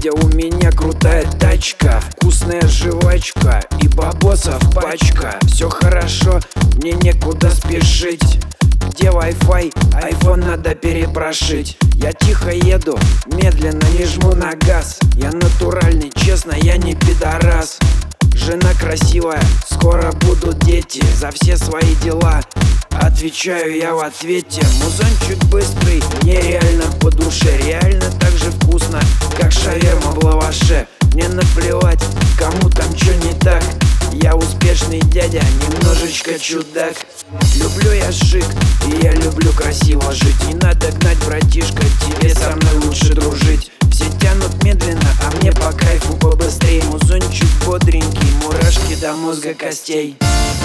дядя, у меня крутая тачка, вкусная жвачка и бабосов пачка. Все хорошо, мне некуда спешить. Где Wi-Fi? iPhone надо перепрошить. Я тихо еду, медленно не жму на газ. Я натуральный, честно, я не пидорас. Жена красивая, скоро будут дети. За все свои дела отвечаю я в ответе. Музончик быстрый, мне реально по душе. Реально так же вкусно, как шаверма в лаваше. Мне наплевать, кому там чё не так. Я успешный дядя, немножечко чудак. Люблю я шик, и я люблю красиво жить. Не надо гнать, братишка, тебе со мной лучше дружить. Все тянут медленно, а мне по кайфу побыстрее. Музончик бодренький, мурашки до мозга костей.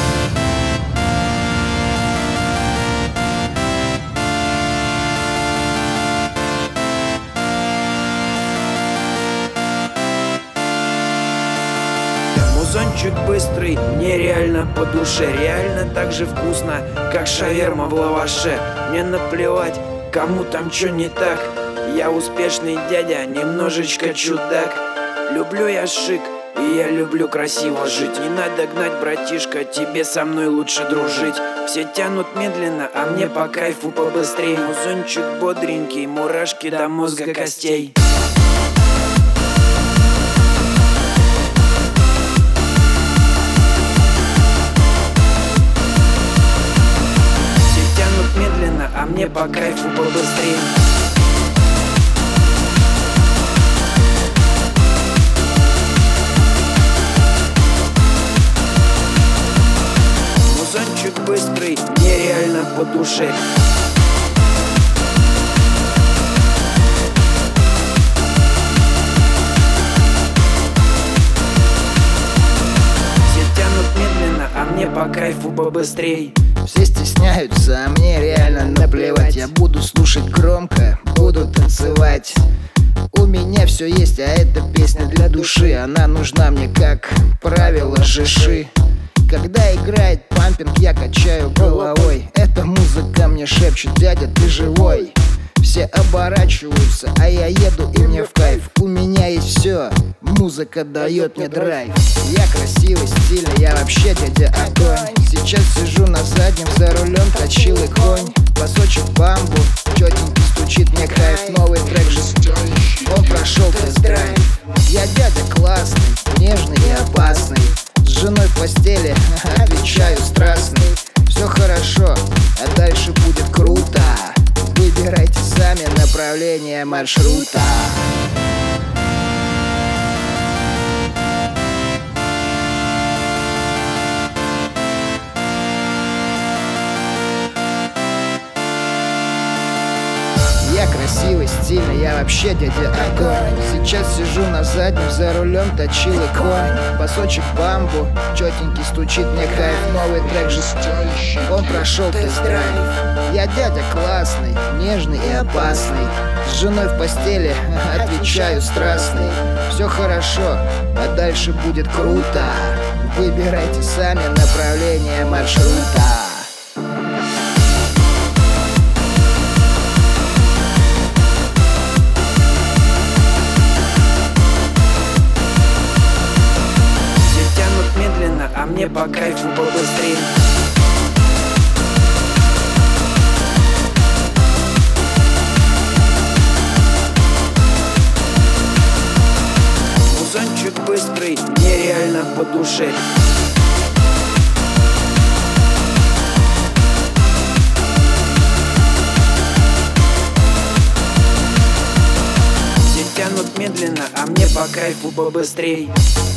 Музончик быстрый, мне реально по душе. Реально так же вкусно, как шаверма в лаваше. Мне наплевать, кому там чё не так. Я успешный дядя, немножечко чудак. Люблю я шик, и я люблю красиво жить. Не надо гнать, братишка, тебе со мной лучше дружить. Все тянут медленно, а мне по кайфу побыстрей. Музончик бодренький, мурашки до мозга костей. А мне по кайфу побыстрее. Музончик быстрый, мне реально по душе. Все тянут медленно, а мне по кайфу побыстрей. Все стесняются, а мне реально наплевать. Я буду слушать громко, буду танцевать. У меня все есть, а эта песня для души. Она нужна мне как правило жиши. Когда играет пампинг, я качаю головой. Эта музыка мне шепчет: дядя, ты живой. Все оборачиваются, а я еду и мне в кайф. У меня есть все, музыка дает мне драйв. Я красивый, стильный, я вообще дядя огонь. Сейчас сижу на заднем, за рулем точилый конь. Басочек бамбу, четенький стучит мне кайф. Новый трек же, он прошел тест-драйв. Я дядя классный, нежный и опасный. С женой в постели, отвечаю страстный. Все хорошо, а дальше будет круто. Выбирайте сами направление маршрута. Я красивый, стильный, я вообще дядя огонь. Сейчас сижу на заднем, за рулем точилый конь. Басочек бамбу, четенький стучит мне кайф. Новый трек же, он прошел тест-драйв. Я дядя классный, нежный и опасный. С женой в постели, отвечаю страстный. Все хорошо, а дальше будет круто. Выбирайте сами направление маршрута. А мне по кайфу побыстрее. Музончик быстрый, мне реально по душе. Все тянут медленно, а мне по кайфу побыстрей.